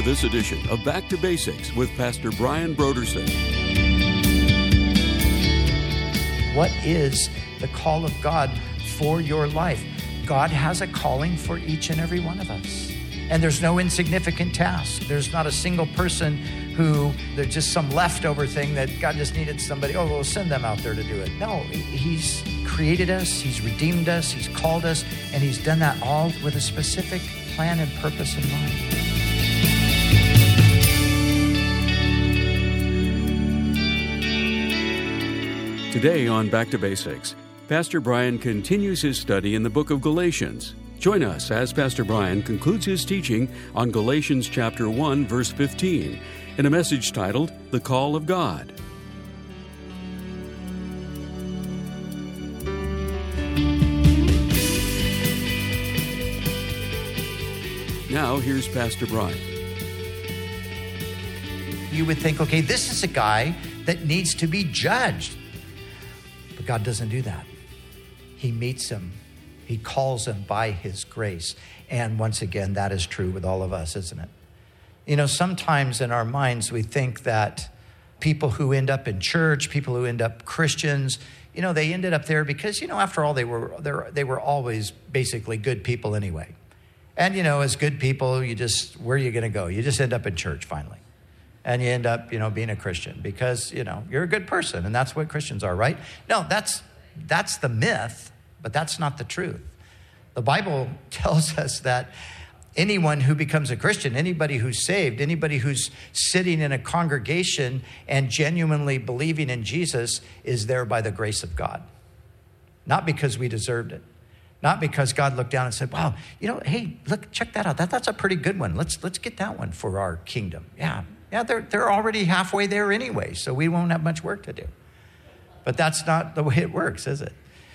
this edition of Back to Basics with Pastor Brian Brodersen. What is the call of God for your life? God has a calling for each and every one of us. And there's no insignificant task. There's not a single person who, there's just some leftover thing that God just needed somebody, we'll send them out there to do it. No, He's created us, He's redeemed us, He's called us, and He's done that all with a specific plan and purpose in mind. Today on Back to Basics, Pastor Brian continues his study in the book of Galatians. Join us as Pastor Brian concludes his teaching on Galatians chapter 1, verse 15, in a message titled, The Call of God. Now, here's Pastor Brian. You would think, okay, this is a guy that needs to be judged. But God doesn't do that. He meets him. He calls him by His grace. And once again, that is true with all of us, isn't it? You know, sometimes in our minds, we think that people who end up in church, people who end up Christians, you know, they ended up there because, you know, after all, they were always basically good people anyway. And, you know, as good people, where are you going to go? You just end up in church finally. And you end up, you know, being a Christian because, you know, you're a good person. And that's what Christians are, right? No, that's the myth, but that's not the truth. The Bible tells us that anyone who becomes a Christian, anybody who's saved, anybody who's sitting in a congregation and genuinely believing in Jesus is there by the grace of God. Not because we deserved it. Not because God looked down and said, wow, you know, hey, look, check that out. That's a pretty good one. Let's get that one for our kingdom. Yeah, they're already halfway there anyway, so we won't have much work to do. But that's not the way it works, is it?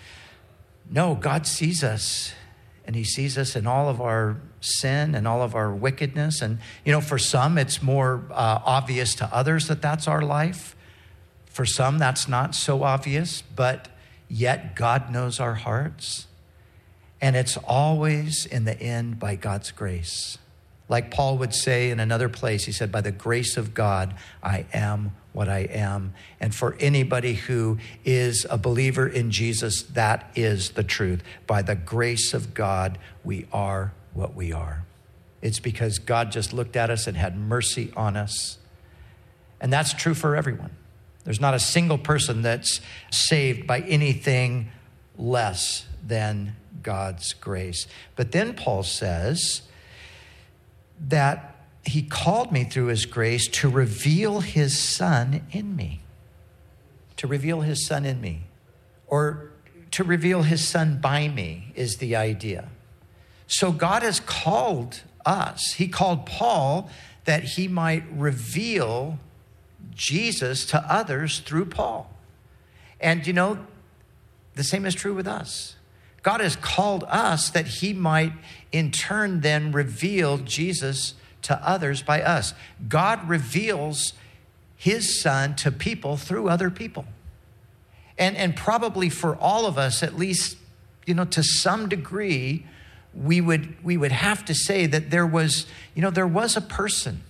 No, God sees us, and He sees us in all of our sin and all of our wickedness. And, you know, for some, it's more obvious to others that that's our life. For some, that's not so obvious, but yet God knows our hearts. And it's always in the end by God's grace. Like Paul would say in another place, he said, by the grace of God, I am what I am. And for anybody who is a believer in Jesus, that is the truth. By the grace of God, we are what we are. It's because God just looked at us and had mercy on us. And that's true for everyone. There's not a single person that's saved by anything less than God's grace. But then Paul says that He called me through His grace to reveal His Son in me. To reveal His Son in me. Or to reveal His Son by me is the idea. So God has called us. He called Paul that he might reveal Jesus to others through Paul. And you know, the same is true with us. God has called us that He might in turn then reveal Jesus to others by us. God reveals His Son to people through other people. And probably for all of us, at least, you know, to some degree, we would have to say that there was a person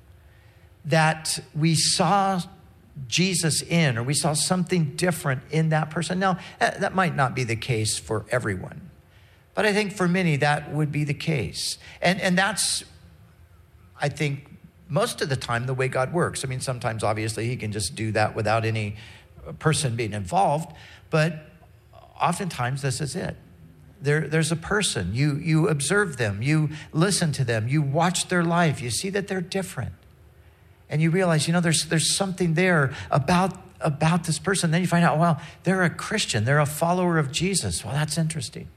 that we saw Jesus in, or we saw something different in that person. Now, that might not be the case for everyone, but I think for many that would be the case. And that's, I think, most of the time the way God works. I mean, sometimes obviously He can just do that without any person being involved, but oftentimes this is it. There's a person, you observe them, you listen to them, you watch their life, you see that they're different. And you realize, you know, there's something there about this person. Then you find out, well, they're a Christian. They're a follower of Jesus. Well, that's interesting.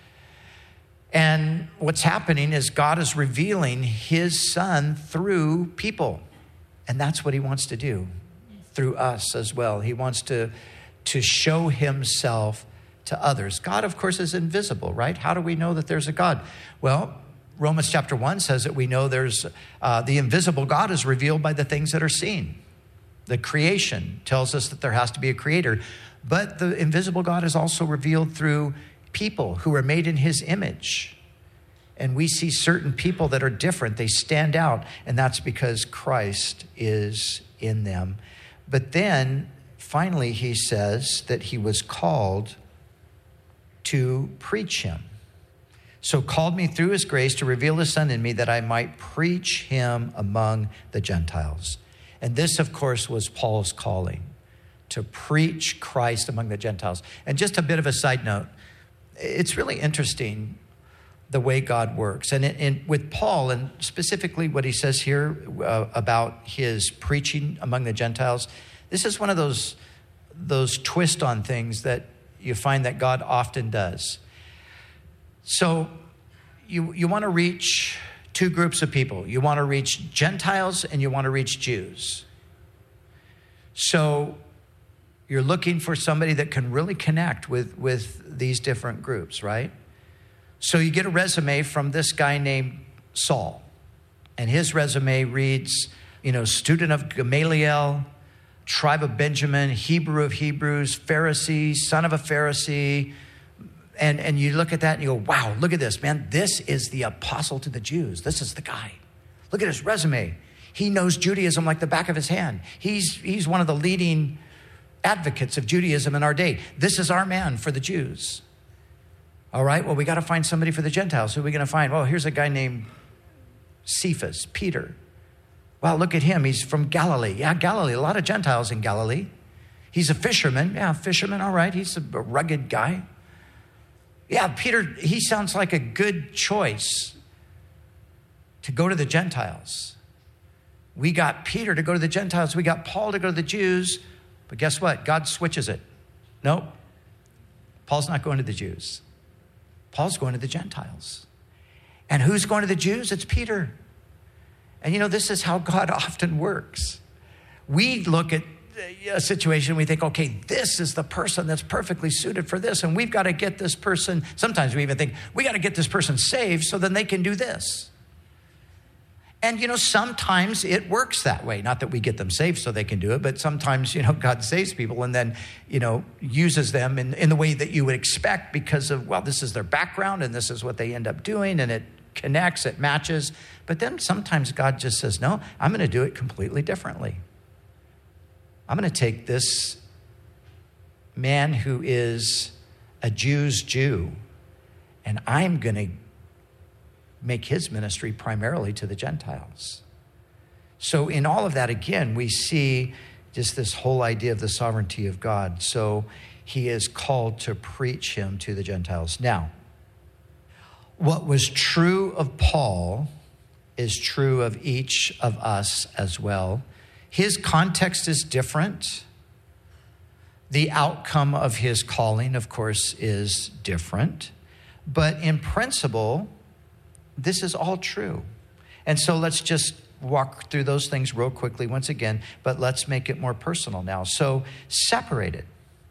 And what's happening is God is revealing His Son through people. And that's what He wants to do through us as well. He wants to show Himself to others. God, of course, is invisible, right? How do we know that there's a God? Well, Romans chapter 1 says that we know there's the invisible God is revealed by the things that are seen. The creation tells us that there has to be a creator, but the invisible God is also revealed through people who are made in His image. And we see certain people that are different. They stand out, and that's because Christ is in them. But then, finally, he says that he was called to preach him. So called me through his grace to reveal his Son in me that I might preach him among the Gentiles. And this, of course, was Paul's calling, to preach Christ among the Gentiles. And just a bit of a side note, it's really interesting the way God works. And with Paul, and specifically what he says here about his preaching among the Gentiles, this is one of those twist on things that you find that God often does. So you want to reach two groups of people. You want to reach Gentiles and you want to reach Jews. So you're looking for somebody that can really connect with these different groups, right? So you get a resume from this guy named Saul. And his resume reads, student of Gamaliel, tribe of Benjamin, Hebrew of Hebrews, Pharisee, son of a Pharisee. And you look at that and you go, wow, look at this, man. This is the apostle to the Jews. This is the guy. Look at his resume. He knows Judaism like the back of his hand. He's one of the leading advocates of Judaism in our day. This is our man for the Jews. All right, well, we got to find somebody for the Gentiles. Who are we going to find? Well, here's a guy named Cephas, Peter. Wow, look at him. He's from Galilee. Yeah, Galilee. A lot of Gentiles in Galilee. He's a fisherman. Yeah, fisherman. All right. He's a rugged guy. Yeah, Peter, he sounds like a good choice to go to the Gentiles. We got Peter to go to the Gentiles. We got Paul to go to the Jews. But guess what? God switches it. Nope. Paul's not going to the Jews. Paul's going to the Gentiles. And who's going to the Jews? It's Peter. And this is how God often works. We look at a situation, we think, okay, this is the person that's perfectly suited for this, and we've got to get this person. Sometimes we even think, we got to get this person saved so then they can do this. And, sometimes it works that way. Not that we get them saved so they can do it, but sometimes, God saves people and then, uses them in the way that you would expect because of, well, this is their background and this is what they end up doing, and it connects, it matches. But then sometimes God just says, no, I'm going to do it completely differently. I'm going to take this man who is a Jew's Jew, and I'm going to make his ministry primarily to the Gentiles. So in all of that, again, we see just this whole idea of the sovereignty of God. So he is called to preach him to the Gentiles. Now, what was true of Paul is true of each of us as well. His context is different. The outcome of his calling, of course, is different. But in principle, this is all true. And so let's just walk through those things real quickly once again, but let's make it more personal now. So separated.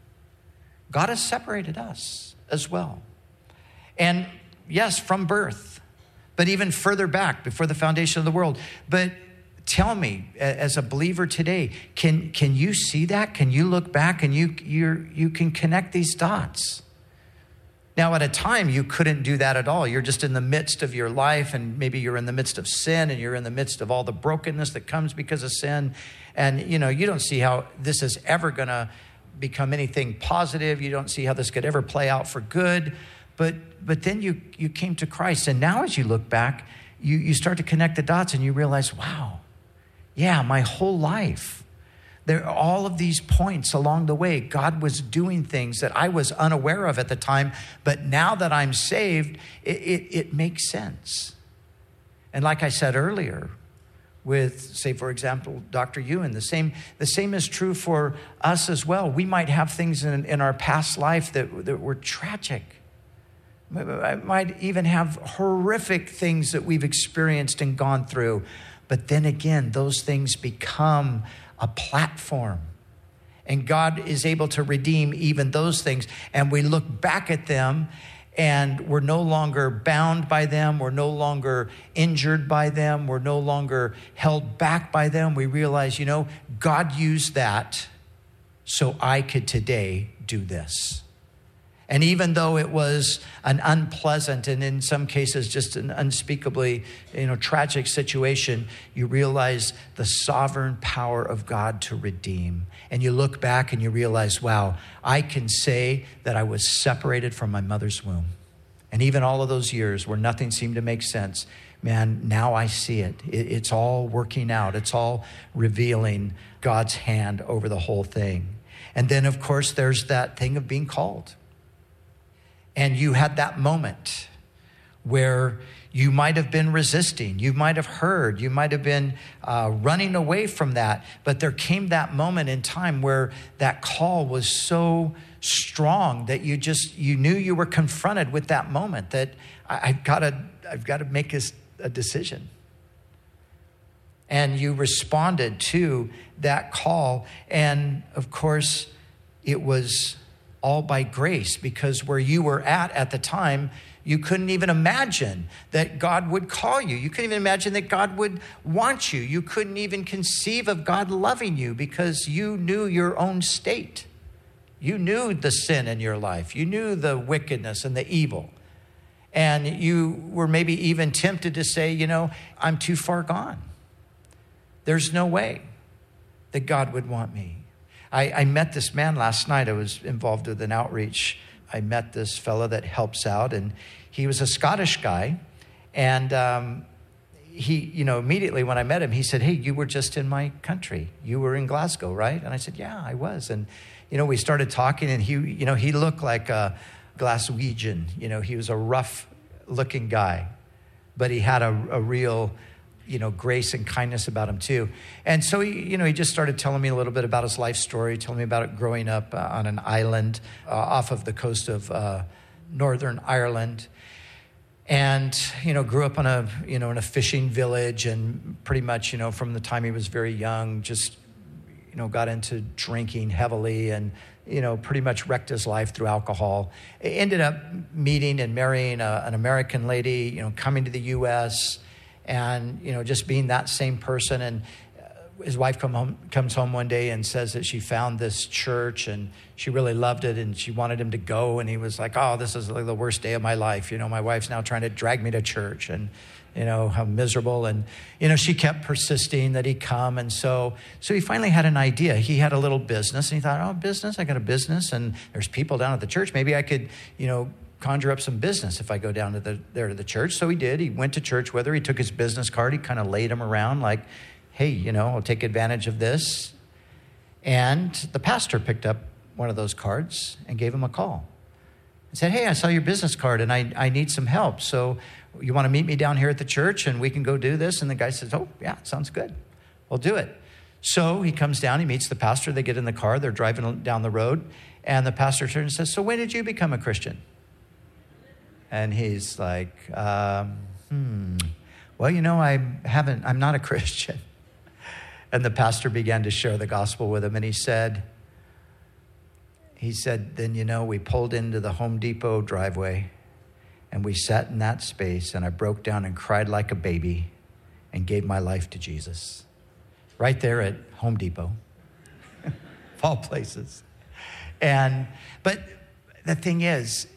God has separated us as well. And yes, from birth, but even further back before the foundation of the world. But tell me, as a believer today, can you see that? Can you look back and you can connect these dots? Now, at a time, you couldn't do that at all. You're just in the midst of your life, and maybe you're in the midst of sin, and you're in the midst of all the brokenness that comes because of sin. And, you don't see how this is ever going to become anything positive. You don't see how this could ever play out for good. But then you came to Christ. And now as you look back, you start to connect the dots, and you realize, wow, yeah, my whole life, there are all of these points along the way. God was doing things that I was unaware of at the time, but now that I'm saved, it makes sense. And like I said earlier, with, say, for example, Dr. Ewan, the same is true for us as well. We might have things in our past life that were tragic. I might even have horrific things that we've experienced and gone through. But then again, those things become a platform. And God is able to redeem even those things. And we look back at them and we're no longer bound by them. We're no longer injured by them. We're no longer held back by them. We realize, God used that so I could today do this. And even though it was an unpleasant and in some cases just an unspeakably, tragic situation, you realize the sovereign power of God to redeem. And you look back and you realize, wow, I can say that I was separated from my mother's womb. And even all of those years where nothing seemed to make sense, man, now I see it. It's all working out. It's all revealing God's hand over the whole thing. And then, of course, there's that thing of being called. And you had that moment where you might have been resisting. You might have heard. You might have been running away from that. But there came that moment in time where that call was so strong that you knew you were confronted with that moment that I've got to make a decision. And you responded to that call. And of course, it was all by grace, because where you were at the time, you couldn't even imagine that God would call you. You couldn't even imagine that God would want you. You couldn't even conceive of God loving you because you knew your own state. You knew the sin in your life. You knew the wickedness and the evil. And you were maybe even tempted to say, I'm too far gone. There's no way that God would want me. I met this man last night. I was involved with an outreach. I met this fella that helps out, and he was a Scottish guy. And he, immediately when I met him, he said, "Hey, you were just in my country. You were in Glasgow, right?" And I said, "Yeah, I was." And, we started talking, and he looked like a Glaswegian. He was a rough-looking guy, but he had a real grace and kindness about him too. And so he just started telling me a little bit about his life story, telling me about it growing up on an island off of the coast of Northern Ireland. And, grew up in a fishing village, and pretty much, from the time he was very young, just, got into drinking heavily and, pretty much wrecked his life through alcohol. Ended up meeting and marrying an American lady, coming to the U.S., and, just being that same person. And his wife comes home one day and says that she found this church and she really loved it and she wanted him to go. And he was like, "Oh, this is like the worst day of my life. My wife's now trying to drag me to church, and, how miserable." And, she kept persisting that he come. And so he finally had an idea. He had a little business, and he thought, "Oh, business, I got a business, and there's people down at the church. Maybe I could, conjure up some business if I go down to the church." So he did. He went to church with her. He took his business card. He kind of laid him around like, "Hey, I'll take advantage of this." And the pastor picked up one of those cards and gave him a call and said, "Hey, I saw your business card and I need some help. So you want to meet me down here at the church and we can go do this?" And the guy says, "Oh, yeah, sounds good. We'll do it." So he comes down, he meets the pastor. They get in the car. They're driving down the road. And the pastor turns and says, "So when did you become a Christian?" And he's like, "Well, I'm not a Christian." And the pastor began to share the gospel with him. And he said, "Then, we pulled into the Home Depot driveway and we sat in that space and I broke down and cried like a baby and gave my life to Jesus." Right there at Home Depot, of all places. But the thing is,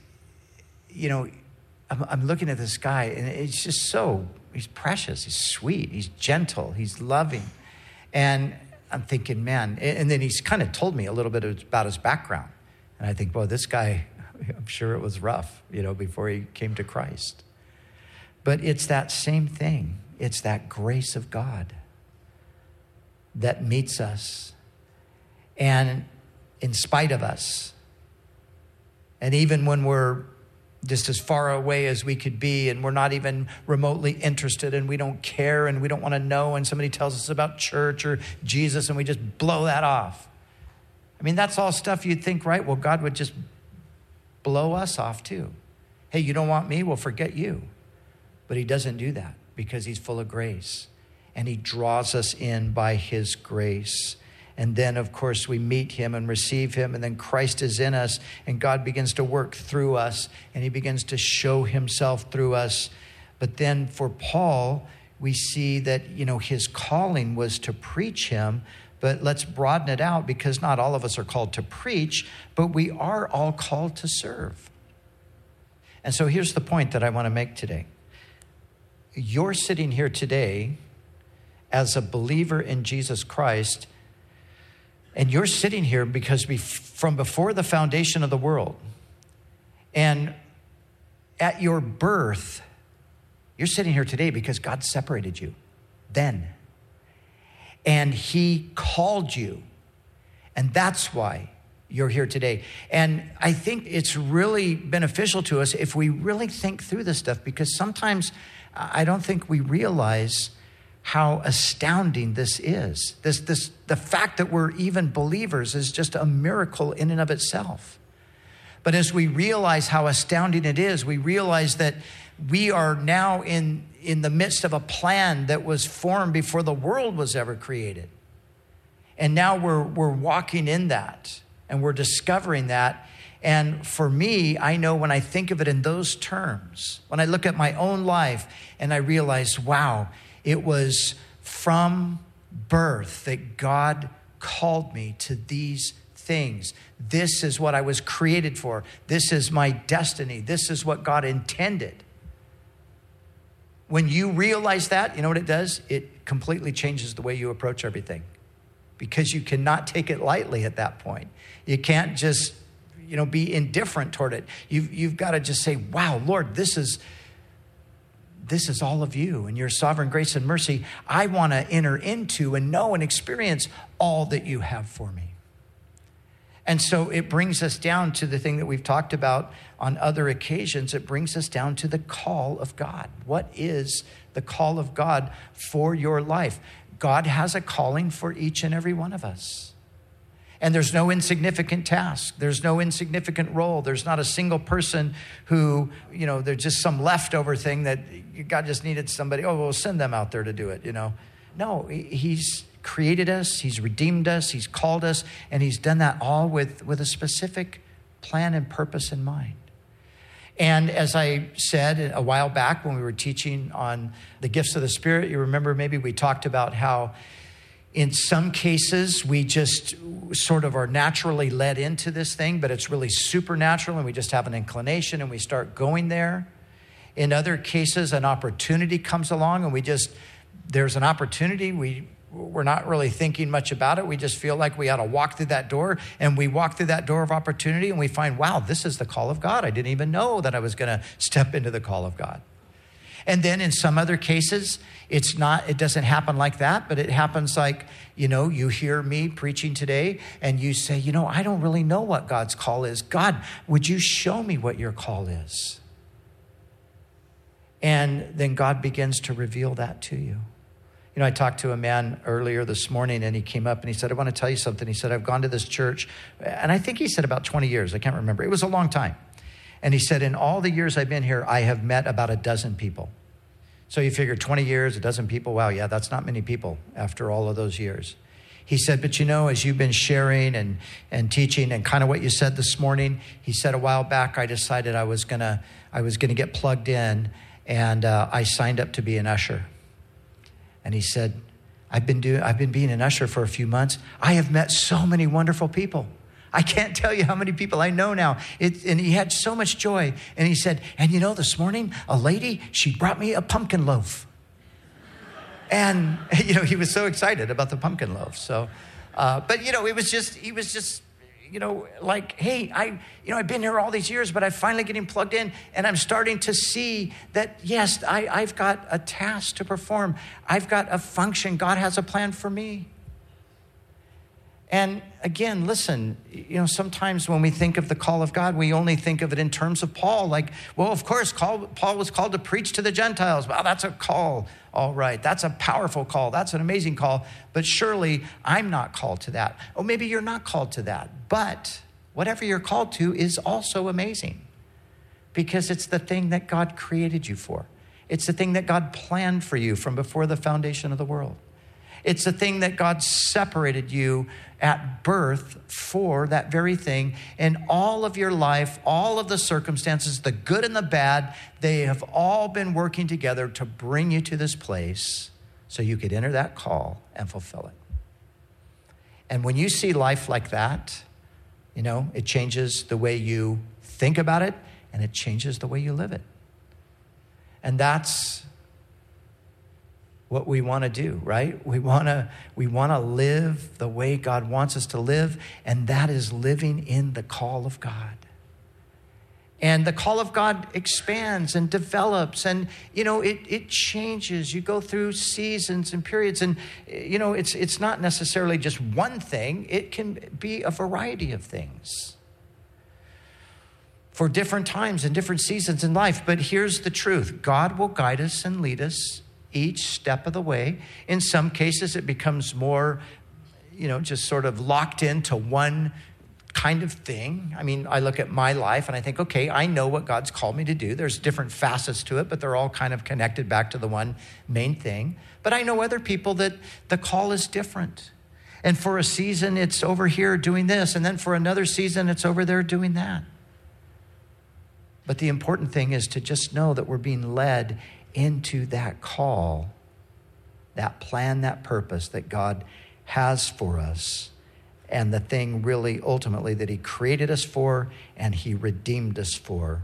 I'm looking at this guy, and it's just he's precious, he's sweet, he's gentle, he's loving. And I'm thinking, man, and then he's kind of told me a little bit about his background. And I think, boy, this guy, I'm sure it was rough, before he came to Christ. But it's that same thing. It's that grace of God that meets us. And in spite of us, and even when we're just as far away as we could be, and we're not even remotely interested, and we don't care, and we don't want to know, and somebody tells us about church or Jesus, and we just blow that off. I mean, that's all stuff you'd think, right? Well, God would just blow us off too. Hey, you don't want me? Well, forget you. But he doesn't do that because he's full of grace, and he draws us in by his grace. And then, of course, we meet him and receive him, and then Christ is in us, and God begins to work through us, and he begins to show himself through us. But then for Paul, we see that, his calling was to preach him, but let's broaden it out, because not all of us are called to preach, but we are all called to serve. And so here's the point that I want to make today. You're sitting here today as a believer in Jesus Christ, and you're sitting here because from before the foundation of the world, and at your birth, you're sitting here today because God separated you then. And he called you. And that's why you're here today. And I think it's really beneficial to us if we really think through this stuff, because sometimes I don't think we realize how astounding this is. The fact that we're even believers is just a miracle in and of itself. But as we realize how astounding it is, we realize that we are now in the midst of a plan that was formed before the world was ever created. And now we're walking in that, and we're discovering that. And for me, I know when I think of it in those terms, when I look at my own life and I realize, wow, it was from birth that God called me to these things. This is what I was created for. This is my destiny. This is what God intended. When you realize that, you know what it does? It completely changes the way you approach everything, because you cannot take it lightly at that point. You can't just, be indifferent toward it. You've got to just say, wow, Lord, this is all of you and your sovereign grace and mercy. I want to enter into and know and experience all that you have for me. And so it brings us down to the thing that we've talked about on other occasions. It brings us down to the call of God. What is the call of God for your life? God has a calling for each and every one of us. And there's no insignificant task. There's no insignificant role. There's not a single person who, there's just some leftover thing that God just needed somebody. Oh, we'll send them out there to do it, No, he's created us, he's redeemed us, he's called us, and he's done that all with a specific plan and purpose in mind. And as I said a while back when we were teaching on the gifts of the Spirit, you remember maybe we talked about how in some cases we just sort of are naturally led into this thing, but it's really supernatural and we just have an inclination and we start going there. In other cases, an opportunity comes along and there's an opportunity, we're not really thinking much about it. We just feel like we ought to walk through that door, and we walk through that door of opportunity and we find, wow, this is the call of God. I didn't even know that I was going to step into the call of God. And then in some other cases, it doesn't happen like that, but it happens like, you hear me preaching today and you say, I don't really know what God's call is. God, would you show me what your call is? And then God begins to reveal that to you. I talked to a man earlier this morning, and he came up and he said, I want to tell you something. He said, I've gone to this church, and I think he said about 20 years. I can't remember. It was a long time. And he said, in all the years I've been here, I have met about a dozen people. So you figure 20 years, a dozen people. Wow, yeah, that's not many people after all of those years. He said, but as you've been sharing and teaching and kind of what you said this morning, he said a while back, I decided I was gonna get plugged in, and I signed up to be an usher. And he said, I've been being an usher for a few months. I have met so many wonderful people. I can't tell you how many people I know now. And he had so much joy. And he said, and this morning, a lady, she brought me a pumpkin loaf. And, he was so excited about the pumpkin loaf. So, but, he was just, like, hey, I've been here all these years, but I'm finally getting plugged in, and I'm starting to see that, yes, I've got a task to perform. I've got a function. God has a plan for me. And again, listen, sometimes when we think of the call of God, we only think of it in terms of Paul. Like, well, of course, Paul was called to preach to the Gentiles. Well, that's a call. All right, that's a powerful call. That's an amazing call. But surely I'm not called to that. Or maybe you're not called to that. But whatever you're called to is also amazing, because it's the thing that God created you for. It's the thing that God planned for you from before the foundation of the world. It's the thing that God separated you at birth for, that very thing. And all of your life, all of the circumstances, the good and the bad, they have all been working together to bring you to this place so you could enter that call and fulfill it. And when you see life like that, it changes the way you think about it, and it changes the way you live it. And that's what we want to do, right? We want to live the way God wants us to live, and that is living in the call of God. And the call of God expands and develops, and it changes. You go through seasons and periods, and it's not necessarily just one thing. It can be a variety of things for different times and different seasons in life. But here's the truth: God will guide us and lead us each step of the way. In some cases, it becomes more, just sort of locked into one kind of thing. I mean, I look at my life and I think, okay, I know what God's called me to do. There's different facets to it, but they're all kind of connected back to the one main thing. But I know other people that the call is different. And for a season, it's over here doing this. And then for another season, it's over there doing that. But the important thing is to just know that we're being led into that call, that plan, that purpose that God has for us, and the thing really ultimately that he created us for and he redeemed us for.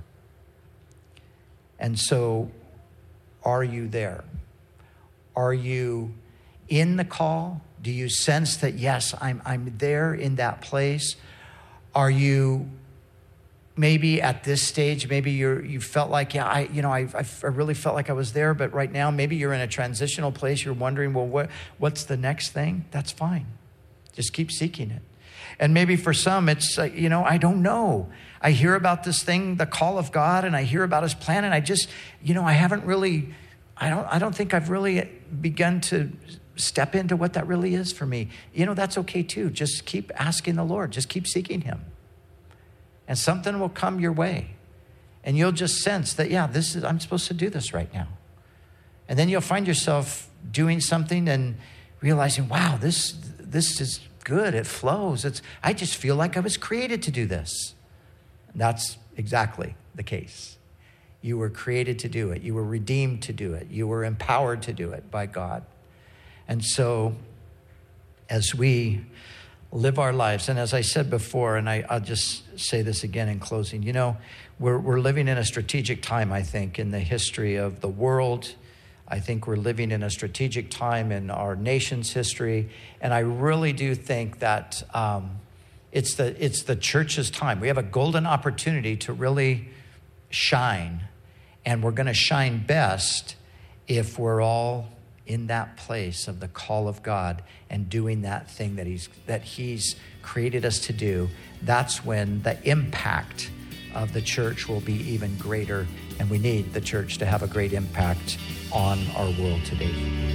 And so, are you there? Are you in the call? Do you sense that, yes, I'm there in that place? Are you maybe at this stage, maybe you felt like, I really felt like I was there, but right now maybe you're in a transitional place. You're wondering, well, what's the next thing? That's fine. Just keep seeking it. And maybe for some, it's, I don't know. I hear about this thing, the call of God, and I hear about his plan, and I just, I haven't really, I don't think I've really begun to step into what that really is for me. That's okay too. Just keep asking the Lord. Just keep seeking him. And something will come your way. And you'll just sense that, I'm supposed to do this right now. And then you'll find yourself doing something and realizing, wow, this is good. It flows. I just feel like I was created to do this. And that's exactly the case. You were created to do it. You were redeemed to do it. You were empowered to do it by God. And so as we live our lives, and as I said before, and I'll just say this again in closing, we're living in a strategic time, I think, in the history of the world. I think we're living in a strategic time in our nation's history, and I really do think that it's the church's time. We have a golden opportunity to really shine, and we're going to shine best if we're all in that place of the call of God and doing that thing that he's created us to do. That's when the impact of the church will be even greater, and we need the church to have a great impact on our world today.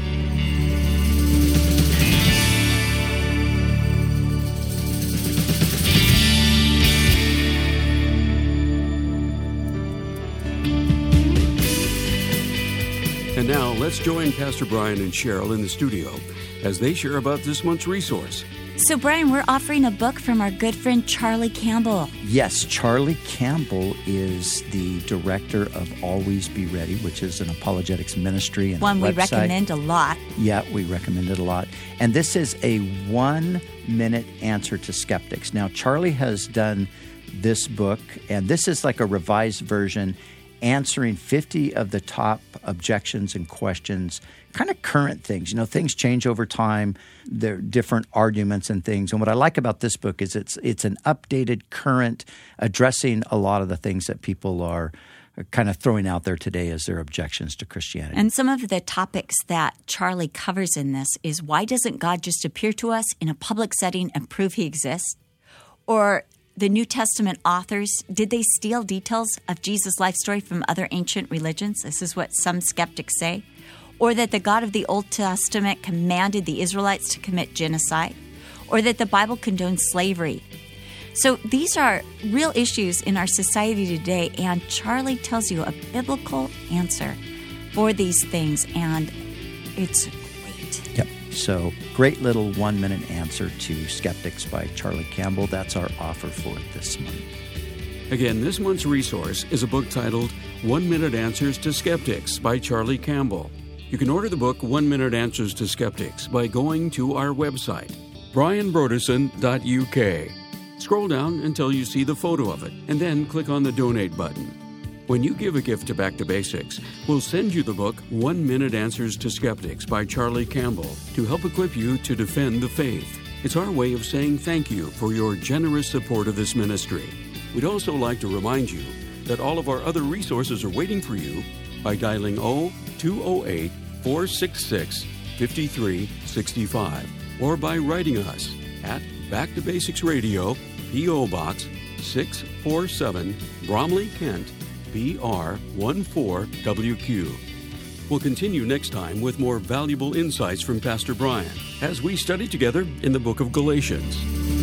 And now, let's join Pastor Brian and Cheryl in the studio as they share about this month's resource. So, Brian, we're offering a book from our good friend Charlie Campbell. Yes, Charlie Campbell is the director of Always Be Ready, which is an apologetics ministry and one we website. recommend a lot. Yeah, we recommend it a lot. And this is a 1-minute answer to skeptics. Now, Charlie has done this book, and this is like a revised version, answering 50 of the top objections and questions, kind of current things. Things change over time. There are different arguments and things. And what I like about this book is it's an updated, current, addressing a lot of the things that people are kind of throwing out there today as their objections to Christianity. And some of the topics that Charlie covers in this is, why doesn't God just appear to us in a public setting and prove he exists? Or the New Testament authors, did they steal details of Jesus' life story from other ancient religions? This is what some skeptics say. Or that the God of the Old Testament commanded the Israelites to commit genocide. Or that the Bible condones slavery. So these are real issues in our society today, and Charlie tells you a biblical answer for these things, and it's great. Yep. So, great little 1-minute answer to skeptics by Charlie Campbell. That's our offer for this month. Again, this month's resource is a book titled 1-Minute Answers to Skeptics by Charlie Campbell. You can order the book 1-Minute Answers to Skeptics by going to our website, brianbroderson.uk. Scroll down until you see the photo of it, and then click on the Donate button. When you give a gift to Back to Basics, we'll send you the book 1 Minute Answers to Skeptics by Charlie Campbell to help equip you to defend the faith. It's our way of saying thank you for your generous support of this ministry. We'd also like to remind you that all of our other resources are waiting for you by dialing 0208-466-5365 or by writing us at Back to Basics Radio, P.O. Box 647, Bromley, Kent, BR 14WQ. We'll continue next time with more valuable insights from Pastor Brian as we study together in the book of Galatians.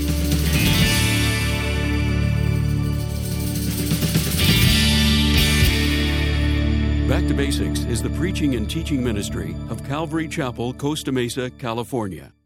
Back to Basics is the preaching and teaching ministry of Calvary Chapel, Costa Mesa, California.